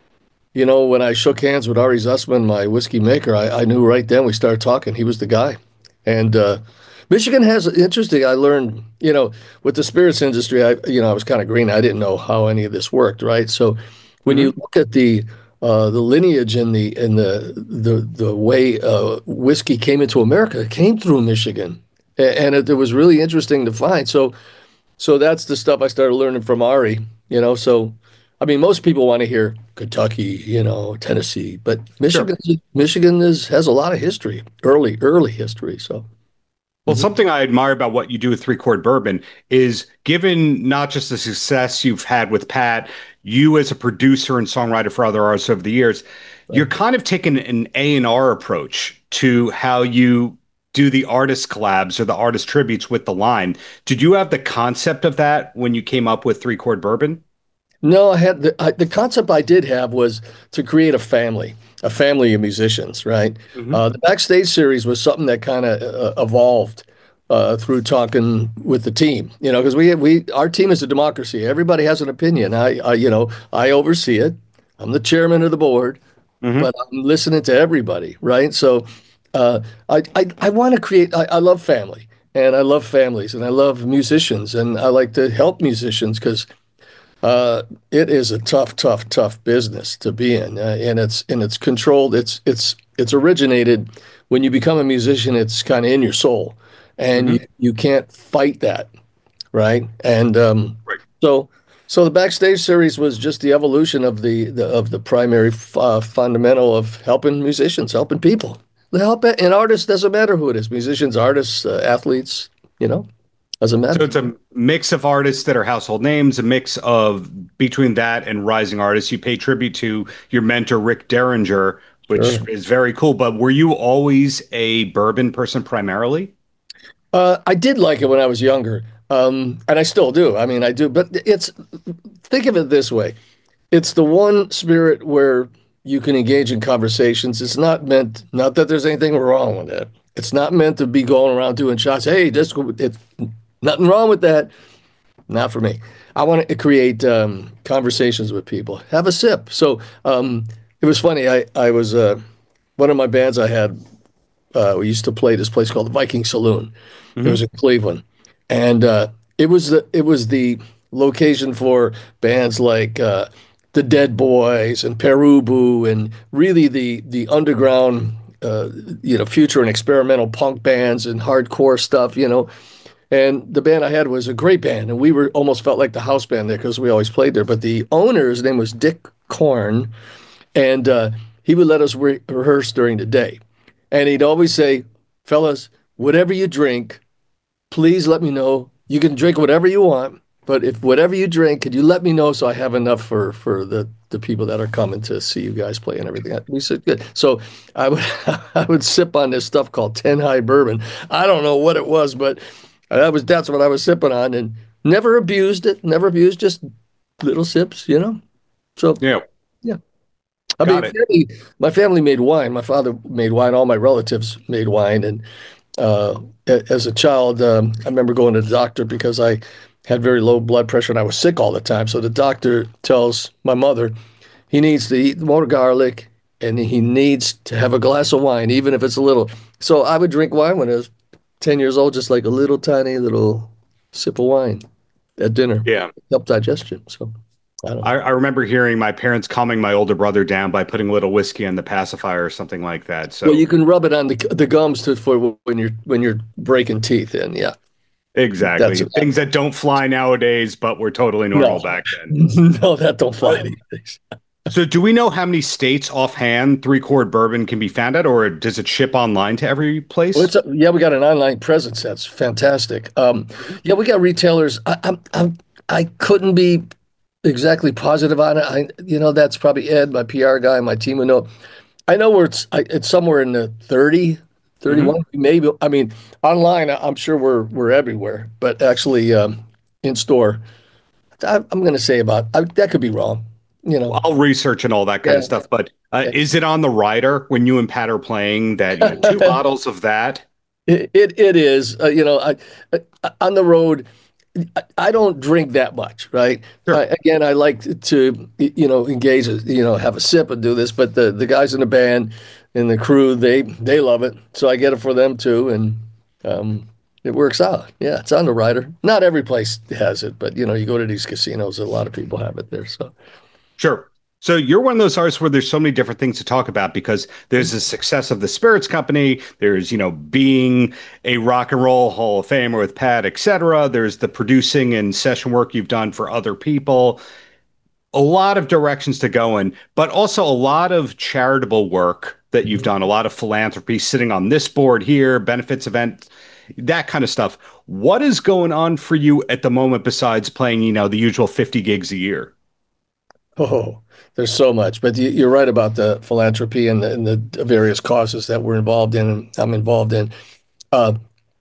you know, when I shook hands with Ari Zussman, my whiskey maker, I, I knew right then we started talking. He was the guy. And uh, Michigan has interesting. I learned, you know, with the spirits industry, I, you know, I was kind of green. I didn't know how any of this worked, right? So when Hmm. you look at the uh, the lineage and the and the the the way uh, whiskey came into America, it came through Michigan, A- and it, it was really interesting to find. So so that's the stuff I started learning from Ari, you know. So, I mean, most people want to hear Kentucky, you know, Tennessee, but Sure. Michigan, Michigan is has a lot of history, early, early history. So, Well, mhm. something I admire about what you do with Three Chord Bourbon is given not just the success you've had with Pat, you as a producer and songwriter for other artists over the years, you're kind of taking an A and R approach to how you do the artist collabs or the artist tributes with the line. Did you have the concept of that when you came up with Three Chord Bourbon? No, I had the I, the concept I did have was to create a family, a family of musicians, right? Hmm. Uh, the backstage series was something that kind of uh, evolved uh, through talking with the team, you know, because we we our team is a democracy. Everybody has an opinion. I, I you know I oversee it. I'm the chairman of the board, Hmm. but I'm listening to everybody, right? So uh, I I, I want to create. I, I love family, and I love families, and I love musicians, and I like to help musicians because uh, it is a tough, tough, tough business to be in, uh, and it's and it's controlled. It's it's it's originated when you become a musician. It's kind of in your soul, and you Hmm. you can't fight that, right? And um, Right. so so the backstage series was just the evolution of the, the of the primary uh, fundamental of helping musicians, helping people. The help an artist doesn't matter who it is, musicians, artists, uh, athletes, you know, doesn't So matter. it's a mix of artists that are household names, a mix of between that and rising artists. You pay tribute to your mentor, Rick Derringer, which Sure. is very cool. But were you always a bourbon person primarily? Uh, I did like it when I was younger, um, and I still do. I mean, I do, but it's think of it this way: it's the one spirit where you can engage in conversations. It's not meant, not that there's anything wrong with it. It's not meant to be going around doing shots. Hey, this, it's nothing wrong with that. Not for me. I want to create um, conversations with people. Have a sip. So um, it was funny. I I was uh, one of my bands I had. Uh, we used to play this place called the Viking Saloon. It Hmm. was in Cleveland, and uh, it was the it was the location for bands like uh, the Dead Boys and Perubu, and really the the underground, uh, you know, future and experimental punk bands and hardcore stuff, you know. And the band I had was a great band, and we were almost felt like the house band there because we always played there. But the owner's name was Dick Korn, and uh, he would let us re rehearse during the day. And he'd always say, fellas, whatever you drink, please let me know. You can drink whatever you want, but if whatever you drink, could you let me know so I have enough for for the the people that are coming to see you guys play and everything. We said good. So I would I would sip on this stuff called Ten High Bourbon. I don't know what it was, but that was that's what I was sipping on, and never abused it. Never abused, just little sips, you know. So Yeah, yeah. I mean, got it. family, my family made wine. My father made wine. All my relatives made wine. And uh, a- as a child, um, I remember going to the doctor because I had very low blood pressure and I was sick all the time. So the doctor tells my mother he needs to eat more garlic and he needs to have a glass of wine, even if it's a little. So I would drink wine when I was ten years old, just like a little tiny little sip of wine at dinner. Yeah. Help digestion. So I don't I, know. I remember hearing my parents calming my older brother down by putting a little whiskey on the pacifier or something like that. Well, So you can rub it on the the gums to for when you're when you're breaking teeth in. Yeah, that's exactly. that. Things that don't fly nowadays, but were totally No, normal back then. no, that don't fly Uh, these days. So do we know how many states offhand three chord bourbon can be found at, or does it ship online to every Well, place? it's a, yeah, we got an online presence. That's fantastic. Um, Mhm. yeah, we got retailers. I, I'm, I'm, I couldn't be exactly positive on it. I, you know, that's probably Ed, my P R guy, my team would know. I know where it's I, it's somewhere in the thirty, Hmm. thirty-one, maybe. I mean, online, I- I'm sure we're we're everywhere, but actually, um, in store, I, I'm going to say about I, that could be wrong. You know, I'll research and all that kind yeah. of stuff. But uh, is it on the rider when you and Pat are playing that, you know, two bottles of that? It it, it is. Uh, you know, I, I on the road. I I don't drink that much, right? I, Sure. again, I like to, you know, engage, you know, have a sip and do this, but the, the guys in the band and the crew, they they love it, so I get it for them too, and um, it works out. Yeah, it's on the rider. Not every place has it, but you know, you go to these casinos, a lot of people have it there. So Sure. So you're one of those artists where there's so many different things to talk about because there's the success of the Spirits Company, there's, you know, being a rock and roll Hall of Famer with Pat, et cetera. There's the producing and session work you've done for other people. A lot of directions to go in, but also a lot of charitable work that you've done, a lot of philanthropy, sitting on this board here, benefits event, that kind of stuff. What is going on for you at the moment besides playing, you know, the usual fifty gigs a year? oh, there's so much, but you, you're right about the philanthropy and the, and the various causes that we're involved in, and I'm involved in. Uh,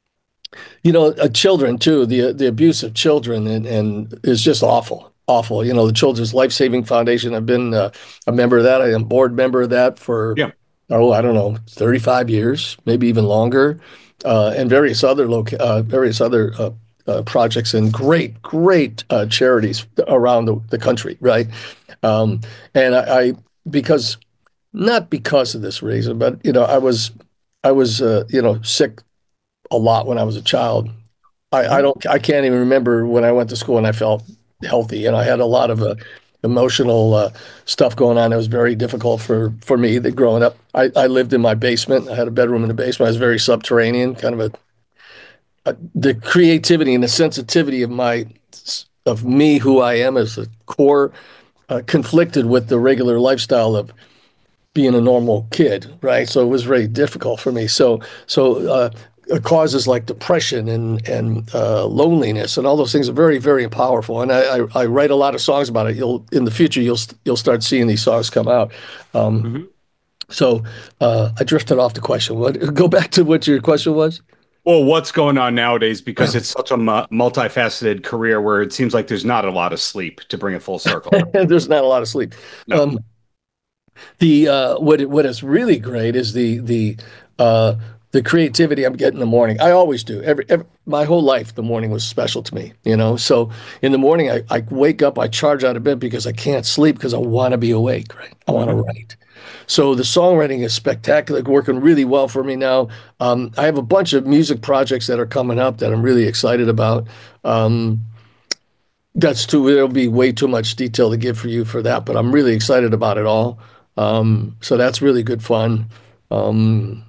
You know, uh, children too. The the abuse of children and, and is just awful, awful. You know, the Children's Life Saving Foundation. I've been uh, a member of that. I am board member of that for Yeah. oh, I don't know, thirty-five years, maybe even longer, uh, and various other loca uh, various other uh, uh, projects and great, great uh, charities around the, the country, right? Um, and I, I because not because of this reason, but you know, I was I was uh, you know sick a lot when I was a child. I, I don't I can't even remember when I went to school and I felt healthy, and I had a lot of uh, emotional uh, stuff going on that was very difficult for for me that growing up. I, I lived in my basement. I had a bedroom in the basement. I was very subterranean, kind of a, a the creativity and the sensitivity of my of me who I am as a core uh, conflicted with the regular lifestyle of being a normal kid, right? So it was very difficult for me. So so uh, causes like depression and and uh, loneliness and all those things are very very powerful. And I, I, I write a lot of songs about it. You'll in the future you'll you'll start seeing these songs come out. Um, Mhm. so uh, I drifted off the question. What go back to what your question was? Well, what's going on nowadays because it's such a mu- multifaceted career where it seems like there's not a lot of sleep to bring it full circle. There's not a lot of sleep. No. Um, the uh, what what is really great is the the uh, the creativity I'm getting in the morning. I always do. Every, every my whole life, the morning was special to me. You know, so in the morning, I, I wake up, I charge out of bed because I can't sleep because I want to be awake. Right, I want to write. So the songwriting is spectacular, working really well for me now. Um, I have a bunch of music projects that are coming up that I'm really excited about. Um, that's too, there'll be way too much detail to give for you for that, but I'm really excited about it all. Um, so that's really good fun. Um,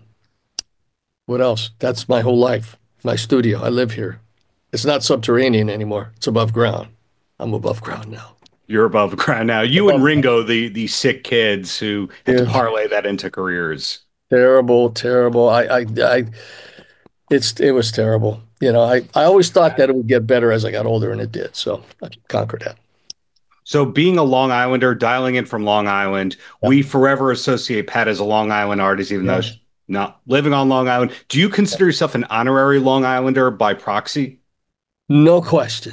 what else? That's my whole life, my studio. I live here. It's not subterranean anymore. It's above ground. I'm above ground now. You're above ground now. You and Above- Ringo, the the sick kids who had to Yeah. parlay that into careers. Terrible, terrible. I, I, I, it's, it was terrible. You know, I, I always thought that it would get better as I got older, and it did. So I conquered that. So being a Long Islander, dialing in from Long Island, we forever associate Pat as a Long Island artist, even though Yeah. she's not living on Long Island. Do you consider yourself an honorary Long Islander by proxy? No question.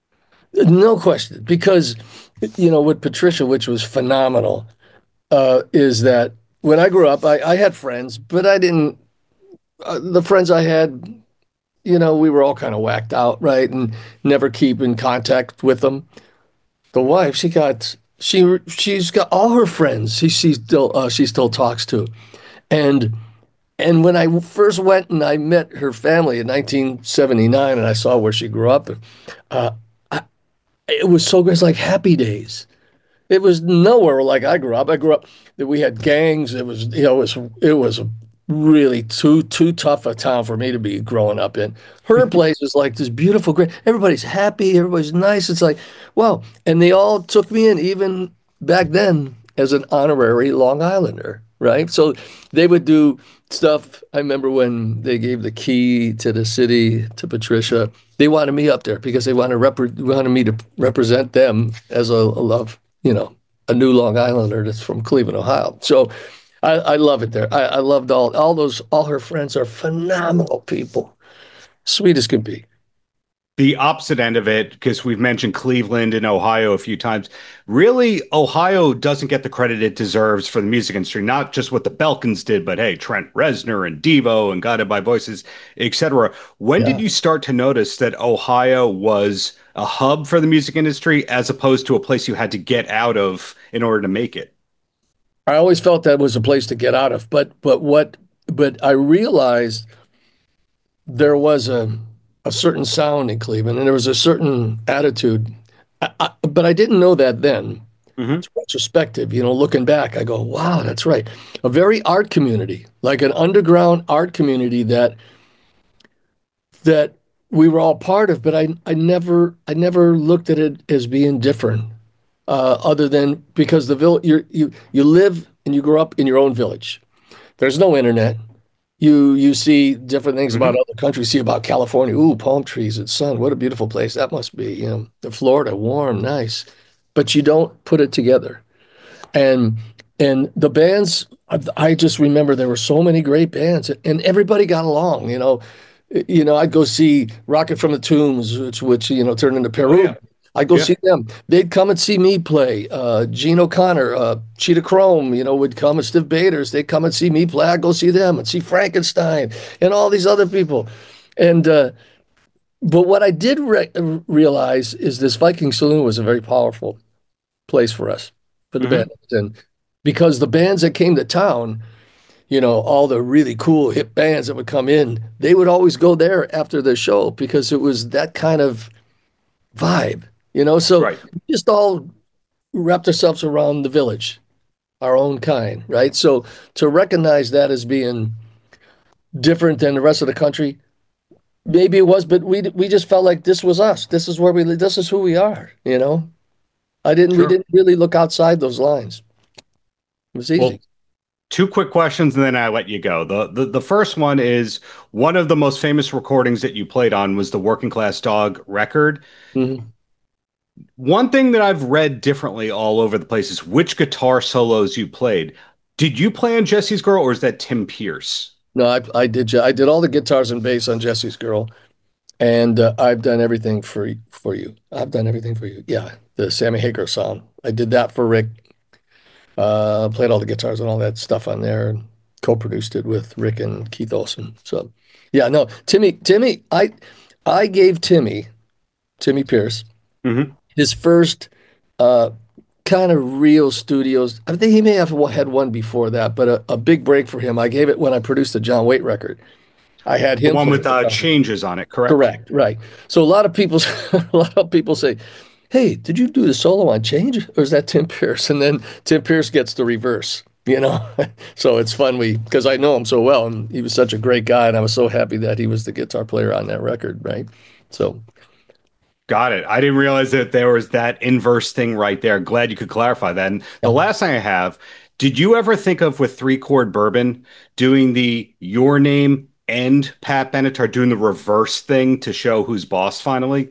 No question. Because, you know, with Patricia, which was phenomenal, uh, is that when I grew up, I, I had friends, but I didn't, uh, the friends I had, you know, we were all kind of whacked out, right? And never keep in contact with them. The wife, she got, she, she's got all her friends. She, she still, uh, she still talks to. And, and when I first went and I met her family in nineteen seventy-nine and I saw where she grew up, uh, I, it was so great. It's like Happy Days. It was nowhere like I grew up. I grew up that we had gangs. It was, you know, it was it was really too too tough a town for me to be growing up in. Her place was like this beautiful, great. Everybody's happy. Everybody's nice. It's like, wow. And they all took me in, even back then, as an honorary Long Islander, right? So they would do stuff. I remember when they gave the key to the city to Patricia. They wanted me up there because they wanted rep- wanted me to represent them as a, a love, you know, a new Long Islander that's from Cleveland, Ohio. So I, I love it there. I, I loved all all those all her friends are phenomenal people. Sweet as can be. The opposite end of it, because we've mentioned Cleveland and Ohio a few times, really, Ohio doesn't get the credit it deserves for the music industry, not just what the Belkins did, but hey, Trent Reznor and Devo and Guided by Voices, et cetera. When Yeah. did you start to notice that Ohio was a hub for the music industry as opposed to a place you had to get out of in order to make it? I always felt that was a place to get out of, but but what but I realized there was a a certain sound in Cleveland and there was a certain attitude. I, I, but I didn't know that then. Mhm. It's retrospective, you know, looking back, I go, wow, that's right. A very art community, like an underground art community that that we were all part of, but I I never I never looked at it as being different, uh, other than because the village you you you live and you grow up in your own village. There's no internet. You you see different things about Mhm. other countries. See about California. Ooh, palm trees and sun. What a beautiful place that must be. You know, the Florida, warm, nice. But you don't put it together. And and the bands, I, I just remember there were so many great bands, and everybody got along. You know, you know, I'd go see Rocket from the Tombs, which which you know turned into Peru. Oh, yeah. I'd go Yeah. see them. They'd come and see me play. Uh, Gene O'Connor, uh, Cheetah Chrome, you know, would come, and Steve Baders. They'd come and see me play. I'd go see them and see Frankenstein and all these other people. And uh, but what I did re realize is this Viking Saloon was a very powerful place for us, for the Mhm. bands, and because the bands that came to town, you know, all the really cool hip bands that would come in, they would always go there after the show because it was that kind of vibe, you know. So Right. we just all wrapped ourselves around the village, our own kind, right? So to recognize that as being different than the rest of the country, maybe it was, but we we just felt like this was us. This is where we li- this is who we are, you know. I didn't we Sure. didn't really look outside those lines. It was easy. Well, two quick questions and then I let you go. The, the the first one is one of the most famous recordings that you played on was the Working Class Dog record. Mhm. One thing that I've read differently all over the place is which guitar solos you played. Did you play on Jesse's Girl or is that Tim Pierce? No, I I did ju- I did all the guitars and bass on Jesse's Girl, and uh, I've done everything for y- for you. I've done everything for you. Yeah, the Sammy Hagar song. I did that for Rick. Uh, played all the guitars and all that stuff on there, and co-produced it with Rick and Keith Olsen. So, yeah, no, Timmy, Timmy, I I gave Timmy, Timmy Pierce, Mhm. his first uh, kind of real studios. I think he may have had one before that, but a, a big break for him. I gave it when I produced the John Waite record. I had The him one play with the uh, guitar. changes on it, correct? Correct, right. So a lot of people, a lot of people say, "Hey, did you do the solo on Change, or is that Tim Pierce?" And then Tim Pierce gets the reverse, you know. So it's fun we because I know him so well, and he was such a great guy, and I was so happy that he was the guitar player on that record, right? So Got it. I didn't realize that there was that inverse thing right there. Glad you could clarify that. And the last thing I have, did you ever think of with three chord bourbon doing the your name and Pat Benatar doing the reverse thing to show who's boss finally?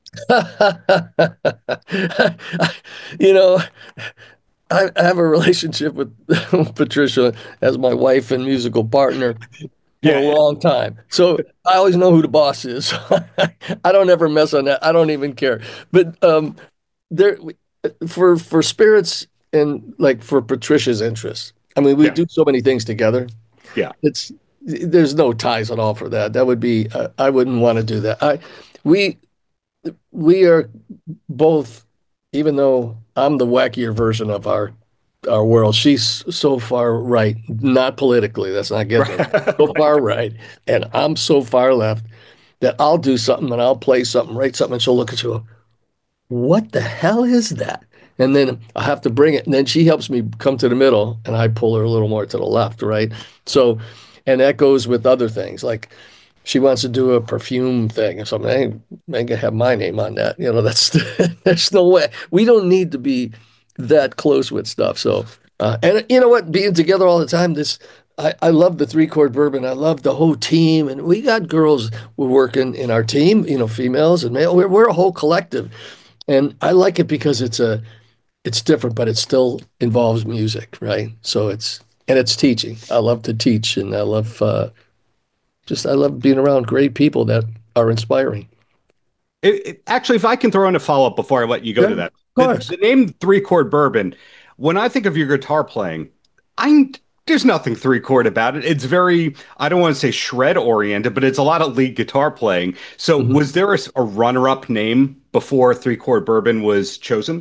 you know, I, I have a relationship with Patricia as my wife and musical partner for Yeah, a yeah. long time. So I always know who the boss is. I don't ever mess on that. I don't even care. But um, there, for for spirits and like for Patricia's interest, I mean, we Yeah. do so many things together. Yeah. It's there's no ties at all for that. That would be uh, I wouldn't want to do that. I we we are both, even though I'm the wackier version of our our world, she's so far right, not politically, that's not getting it, so far right, and I'm so far left that I'll do something and I'll play something, write something, and she'll look at you, what the hell is that? And then I have to bring it, and then she helps me come to the middle, and I pull her a little more to the left, right? So, and that goes with other things, like she wants to do a perfume thing or something. I ain't, I ain't gonna have my name on that. You know, that's there's no way. We don't need to be that close with stuff. So, uh, and you know what? Being together all the time, this I, I love the three chord bourbon. I love the whole team, and we got girls we're working in our team. You know, females and male. We're we're a whole collective, and I like it because it's a it's different, but it still involves music, right? So it's and it's teaching. I love to teach, and I love uh, just I love being around great people that are inspiring. It, it, actually, if I can throw in a follow up before I let you go Yeah, to that, of course. the, the name Three Chord Bourbon. When I think of your guitar playing, I'm there's nothing three chord about it. It's very, I don't want to say shred oriented, but it's a lot of lead guitar playing. So, Mhm. was there a, a runner up name before Three Chord Bourbon was chosen?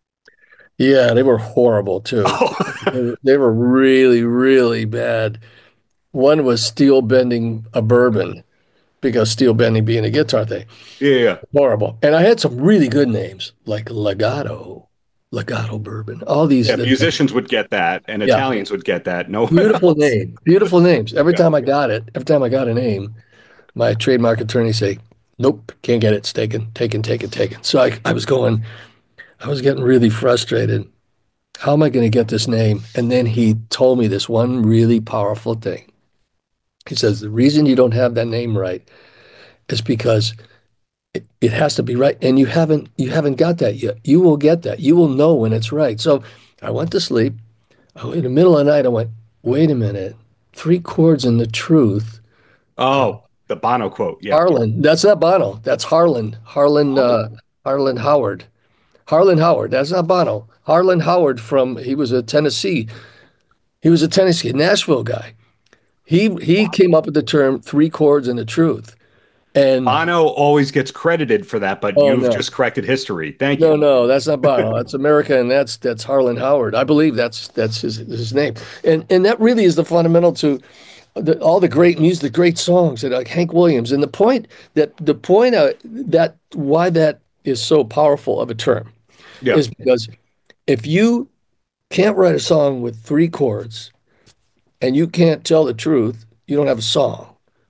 Yeah, they were horrible too. They Oh, were, they were really, really bad. One was steel bending a bourbon because steel bending being a guitar thing. yeah. Horrible. And I had some really good names like Legato, Legato Bourbon. All these, Yeah, musicians would get that, and yeah, Italians would get that. No one beautiful else. name, beautiful names. Every Yeah. time I got it, every time I got a name, my trademark attorney say, "Nope, can't get it. It's taken, taken, taken, taken." So I, I was going, I was getting really frustrated. How am I going to get this name? And then he told me this one really powerful thing. He says, the reason you don't have that name right is because it, it has to be right. And you haven't you haven't got that yet. You will get that. You will know when it's right. So I went to sleep. Oh, in the middle of the night, I went, wait a minute. Three chords in the truth. Oh, the Bono quote. Yeah. Harlan. That's not Bono. That's Harlan. Harlan uh Harlan Howard. Harlan Howard. That's not Bono. Harlan Howard from he was a Tennessee. He was a Tennessee Nashville guy. He he came up with the term three chords and the truth. And Bono always gets credited for that, but oh you've no. just corrected history. Thank No, you. no, that's not Bono. That's America, and that's that's Harlan Howard. I believe that's that's his his name. And and that really is the fundamental to the, all the great music, the great songs that like Hank Williams. And the point that the point uh, that why that is so powerful of a term Yeah. is because if you can't write a song with three chords and you can't tell the truth, you don't have a song.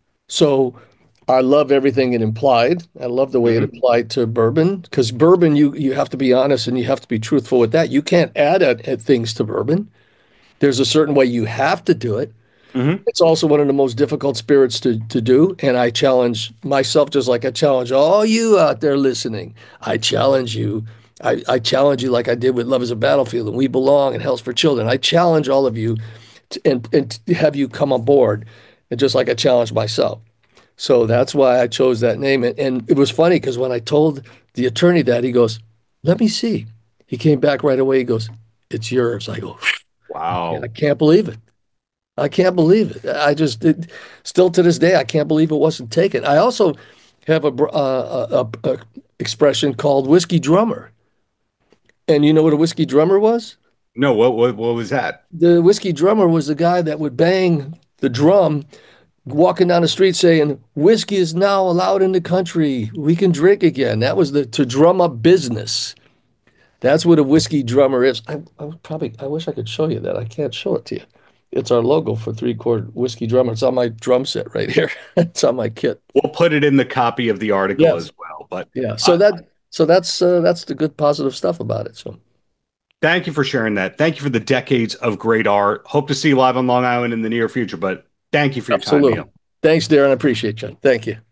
So I love everything it implied. I love the way it Mhm. applied to bourbon because bourbon, you you have to be honest and you have to be truthful with that. You can't add, add, add things to bourbon. There's a certain way you have to do it. Mhm. It's also one of the most difficult spirits to to do. And I challenge myself just like I challenge all you out there listening. I challenge you. I, I challenge you like I did with Love is a Battlefield and We Belong and Hell's for Children. I challenge all of you to, and, and to have you come on board, and just like I challenge myself. So that's why I chose that name. And, and it was funny because when I told the attorney that, he goes, let me see. He came back right away. He goes, it's yours. I go, Wow. I can't believe it. I can't believe it. I just, it, still to this day, I can't believe it wasn't taken. I also have a, br- uh, a, a, a expression called whiskey drummer. And you know what a whiskey drummer was? No, what, what what was that? The whiskey drummer was the guy that would bang the drum walking down the street saying, whiskey is now allowed in the country. We can drink again. That was the to drum up business. That's what a whiskey drummer is. I, I would probably, I wish I could show you that. I can't show it to you. It's our logo for three chord whiskey drummer. It's on my drum set right here. It's on my kit. We'll put it in the copy of the article Yes. as well. But Yeah. So uh, that, so that's, uh, that's the good positive stuff about it. So thank you for sharing that. Thank you for the decades of great art. Hope to see you live on Long Island in the near future. But thank you for your absolutely. time, Neil. Thanks, Darren. I appreciate you. Thank you.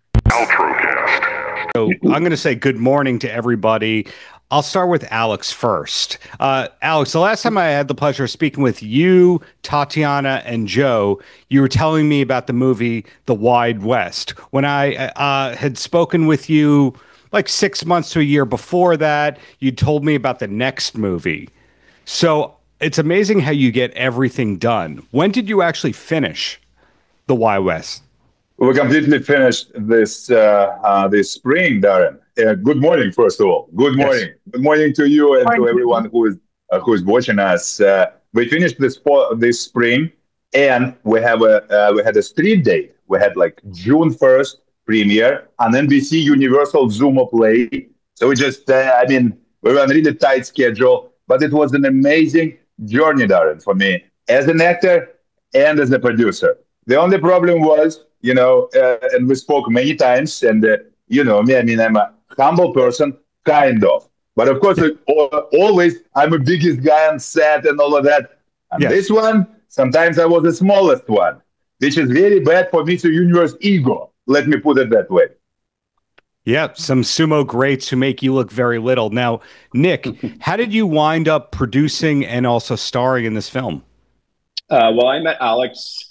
So I'm going to say good morning to everybody. I'll start with Alex first. Uh, Alex, the last time I had the pleasure of speaking with you, Tatiana, and Joe, you were telling me about the movie The Wide West. When I uh, had spoken with you like six months to a year before that, you told me about the next movie. So it's amazing how you get everything done. When did you actually finish The Wide West? We completely finished this uh, uh, this spring, Darren. Uh, good morning, first of all. Good morning. Yes. Good morning to you and to everyone who is uh, who is watching us. Uh, we finished this fall, this spring, and we have a uh, we had a street date. We had like June first premiere on N B C Universal Zumo Play. So we just, uh, I mean, we were on a really tight schedule, but it was an amazing journey, Darren, for me as an actor and as a producer. The only problem was, you know, uh, and we spoke many times, and uh, you know me, I mean, I'm a humble person, kind of. But of course, uh, always, I'm the biggest guy on set and all of that. And Yes. this one, sometimes I was the smallest one, which is very bad for Mister Universe ego. Let me put it that way. Yeah, some sumo greats who make you look very little. Now, Nick, how did you wind up producing and also starring in this film? Uh, well, I met Alex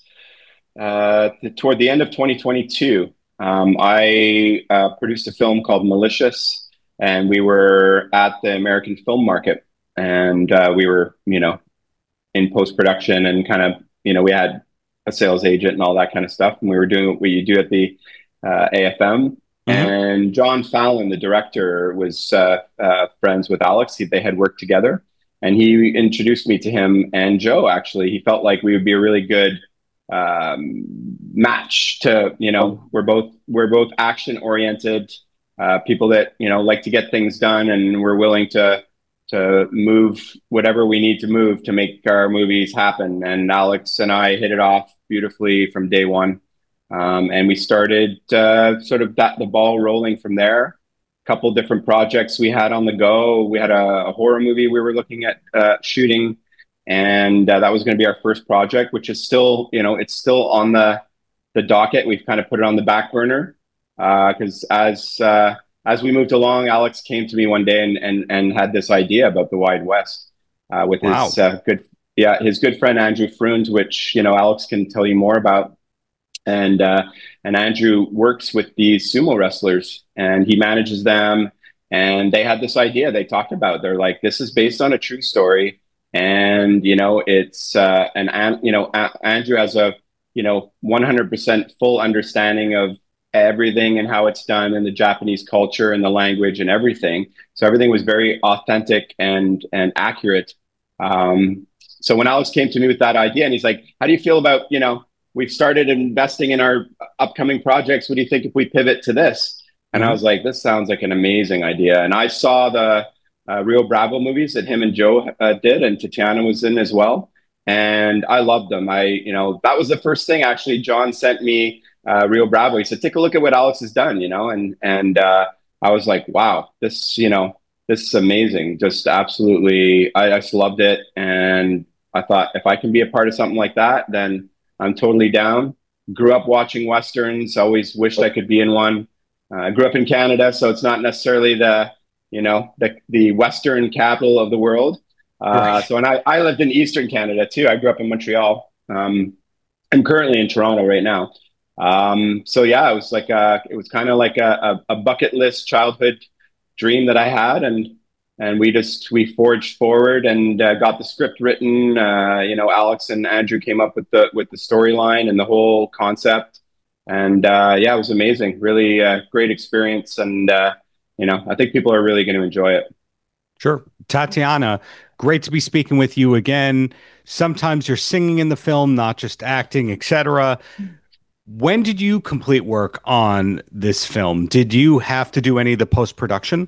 uh, toward the end of twenty twenty-two. Um, I uh, produced a film called Malicious, and we were at the American Film Market, and uh, we were, you know, in post production and kind of, you know, we had a sales agent and all that kind of stuff, and we were doing what we do at the uh, A F M. Mhm. And John Fallon, the director, was uh, uh, friends with Alex. He, they had worked together, and he introduced me to him and Joe. Actually, he felt like we would be a really good um, match. To you know, we're both we're both action oriented uh, people that you know like to get things done, and we're willing to to move whatever we need to move to make our movies happen. And Alex and I hit it off beautifully from day one. Um, and we started uh, sort of that the ball rolling from there. A couple different projects we had on the go. We had a, a horror movie we were looking at uh, shooting, and uh, that was going to be our first project, which is still, you know, it's still on the the docket. We've kind of put it on the back burner because uh, as uh, as we moved along, Alex came to me one day and and and had this idea about the Wide West uh, with Wow. his uh, good yeah his good friend Andrew Fruins, which you know Alex can tell you more about. And uh, and Andrew works with these sumo wrestlers, and he manages them. And they had this idea they talked about. They're like, this is based on a true story, and you know, it's uh, an an you know a- Andrew has a you know one hundred percent full understanding of everything and how it's done in the Japanese culture and the language and everything. So everything was very authentic and and accurate. Um, so when Alex came to me with that idea, and he's like, "How do you feel about you know?" We've started investing in our upcoming projects. What do you think if we pivot to this? And I was like, this sounds like an amazing idea. And I saw the uh, Rio Bravo movies that him and Joe uh, did, and Tatiana was in as well. And I loved them. I, you know, that was the first thing actually. John sent me uh, Rio Bravo. He said, take a look at what Alex has done, you know, and, and uh, I was like, wow, this, you know, this is amazing. Just absolutely. I, I just loved it. And I thought if I can be a part of something like that, then I'm totally down. Grew up watching Westerns, always wished I could be in one. Uh, I grew up in Canada, so it's not necessarily the, you know, the, the Western capital of the world. Uh, Right. So, and I, I lived in Eastern Canada too. I grew up in Montreal. Um, I'm currently in Toronto right now. Um, so yeah, it was like a, it was kind of like a, a, a bucket list childhood dream that I had. And and we just we forged forward and uh, got the script written. Uh, you know, Alex and Andrew came up with the with the storyline and the whole concept, and uh, yeah, it was amazing. Really uh, great experience, and uh, you know, I think people are really going to enjoy it. Sure. Tatiana, great to be speaking with you again. Sometimes you're singing in the film, not just acting, et cetera. When did you complete work on this film? Did you have to do any of the post-production?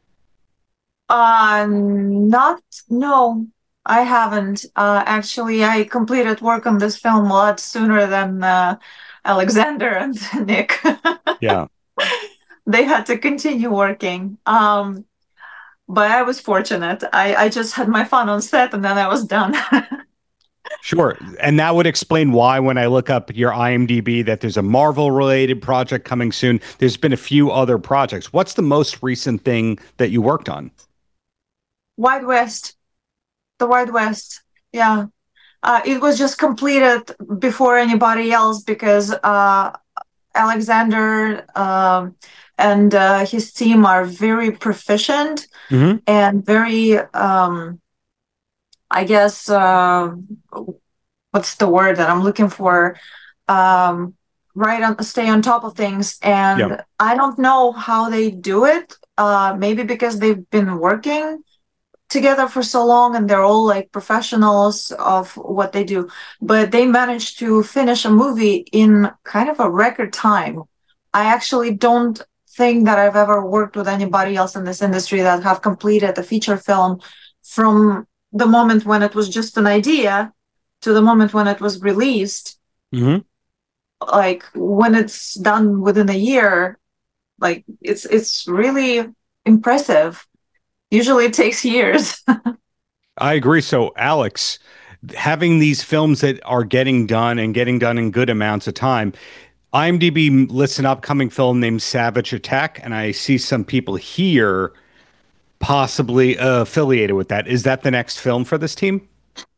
Uh, not, no, I haven't. Uh, actually, I completed work on this film a lot sooner than uh, Alexander and Nick. Yeah. They had to continue working. Um, but I was fortunate. I, I just had my fun on set and then I was done. Sure. And that would explain why when I look up your I M D B that there's a Marvel related project coming soon. There's been a few other projects. What's the most recent thing that you worked on? Wide West, the Wide West. Yeah. Uh, it was just completed before anybody else because uh, Alexander um, and uh, his team are very proficient Mm-hmm. and very, um, I guess, uh, what's the word that I'm looking for? Um, right on, stay on top of things. And Yeah. I don't know how they do it. Uh, maybe because they've been working together for so long and they're all like professionals of what they do, but they managed to finish a movie in kind of a record time. I actually don't think that I've ever worked with anybody else in this industry that have completed a feature film from the moment when it was just an idea to the moment when it was released. Mm-hmm. Like when it's done within a year, like it's it's really impressive. Usually it takes years. I agree. So, Alex, having these films that are getting done and getting done in good amounts of time, I M D B lists an upcoming film named Savage Attack, and I see some people here possibly uh, affiliated with that. Is that the next film for this team?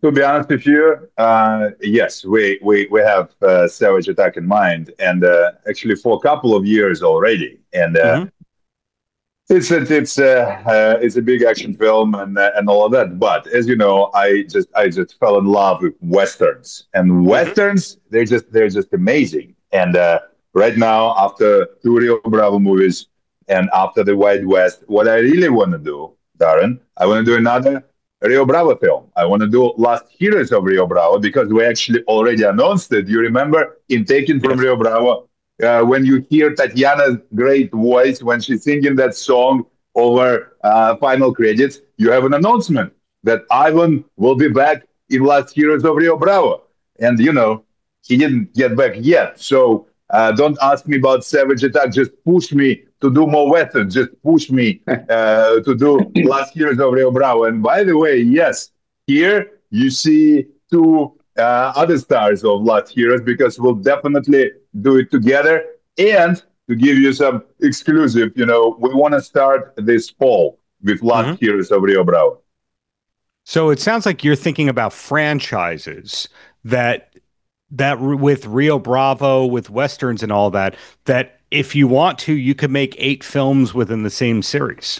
To be honest with you, uh, yes, we we we have uh, Savage Attack in mind, and uh, actually for a couple of years already. And uh, Mhm. it's a, it's a, uh, it's a big action film and uh, and all of that. But as you know, I just I just fell in love with westerns, and westerns they're just they're just amazing. And uh, right now, after two Rio Bravo movies and after the Wild West, what I really want to do, Darren, I want to do another Rio Bravo film. I want to do Last Heroes of Rio Bravo because we actually already announced it. You remember in Taken from Rio Bravo, uh, when you hear Tatiana's great voice when she's singing that song over uh, final credits, you have an announcement that Ivan will be back in Last Heroes of Rio Bravo. And, you know, he didn't get back yet. So uh, don't ask me about Savage Attack. Just push me to do more westerns. Just push me uh, to do Last Heroes of Rio Bravo. And by the way, yes, here you see two uh, other stars of Last Heroes because we'll definitely do it together. And to give you some exclusive, you know, we want to start this fall with Last Mhm. Heroes of Rio Bravo. So it sounds like you're thinking about franchises that that r- with Rio Bravo, with westerns and all that, that if you want to, you could make eight films within the same series.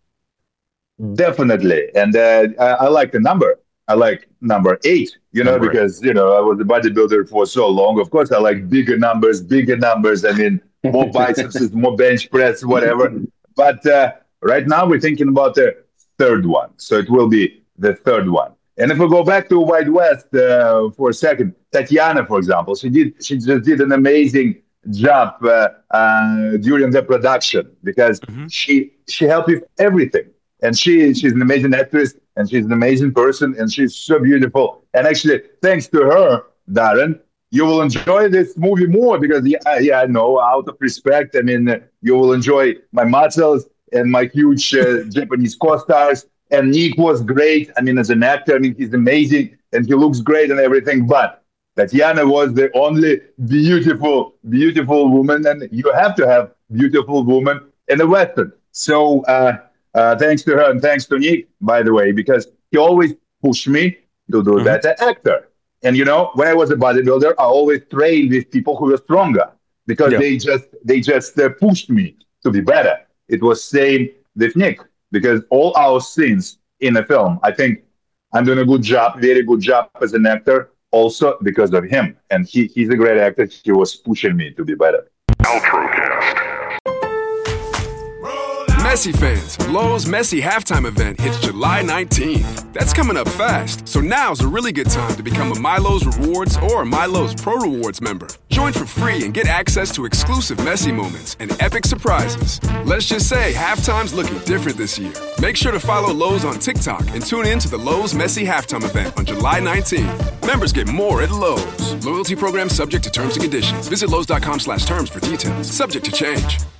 Definitely. And uh, I, I like the number. I like number eight, you know, Number eight. because, you know, I was a bodybuilder for so long. Of course, I like bigger numbers, bigger numbers. I mean, more biceps, more bench press, whatever. But uh, right now we're thinking about the third one. So it will be the third one. And if we go back to Wild West uh, for a second, Tatiana, for example, she did she just did an amazing job uh, uh, during the production because Mhm. she she helped with everything. And she she's an amazing actress and she's an amazing person and she's so beautiful. And actually, thanks to her, Darren, you will enjoy this movie more because, yeah, yeah, I know, out of respect, I mean, uh, you will enjoy my muscles and my huge uh, Japanese co-stars. And Nick was great. I mean, as an actor, I mean, he's amazing and he looks great and everything. But Tatiana was the only beautiful, beautiful woman. And you have to have beautiful woman in a Western. So uh, uh, thanks to her and thanks to Nick, by the way, because he always pushed me to do Mhm. that actor. And, you know, when I was a bodybuilder, I always trained with people who were stronger because Yeah. they just they just uh, pushed me to be better. It was same with Nick because all our scenes in a film, I think I'm doing a good job, very good job as an actor, also because of him. And he, he's a great actor. He was pushing me to be better. Messi fans, Lowe's Messi halftime event hits July nineteenth. That's coming up fast, so now's a really good time to become a MyLowe's Rewards or a MyLowe's Pro Rewards member. Join for free and get access to exclusive Messi moments and epic surprises. Let's just say halftime's looking different this year. Make sure to follow Lowe's on TikTok and tune in to the Lowe's Messi halftime event on July nineteenth. Members get more at Lowe's. Loyalty program subject to terms and conditions. Visit Lowe's dot com slash terms for details. Subject to change.